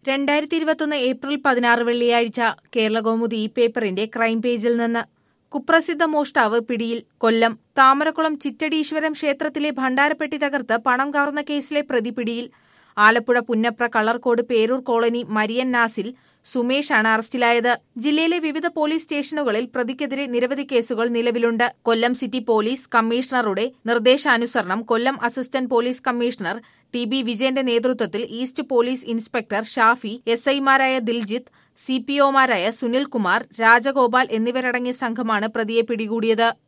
2021 April 16 വെള്ളിയാഴ്ച കേരളകൗമുദി പേപ്പറിന്റെ crime പേജിൽ നിന്ന് കുപ്രസിദ്ധ മോഷ്ടാവ് പിടിയിൽ. കൊല്ലം താമരക്കുളം ചിറ്റടീശ്വരം ക്ഷേത്രത്തിലെ ഭണ്ഡാരപ്പെട്ടി തകർത്ത് പണം കവർന്ന കേസിലെ പ്രതി പിടിയിൽ. ആലപ്പുഴ പുന്നപ്ര കളർകോട് പേരൂർ കോളനി മരിയൻ നാസിൽ സുമേഷാണ് അറസ്റ്റിലായത്. ജില്ലയിലെ വിവിധ പോലീസ് സ്റ്റേഷനുകളിൽ പ്രതിക്കെതിരെ നിരവധി കേസുകൾ നിലവിലുണ്ട്. കൊല്ലം സിറ്റി പോലീസ് കമ്മീഷണറുടെ നിർദ്ദേശാനുസരണം Kollam assistant police commissioner TB വിജയന്റെ നേതൃത്വത്തിൽ ഈസ്റ്റ് പോലീസ് ഇൻസ്പെക്ടർ ഷാഫി, SI-മാരായ ദിൽജിത്ത്, CPO-മാരായ സുനിൽകുമാർ, രാജഗോപാൽ എന്നിവരടങ്ങിയ സംഘമാണ് പ്രതിയെ പിടികൂടിയത്.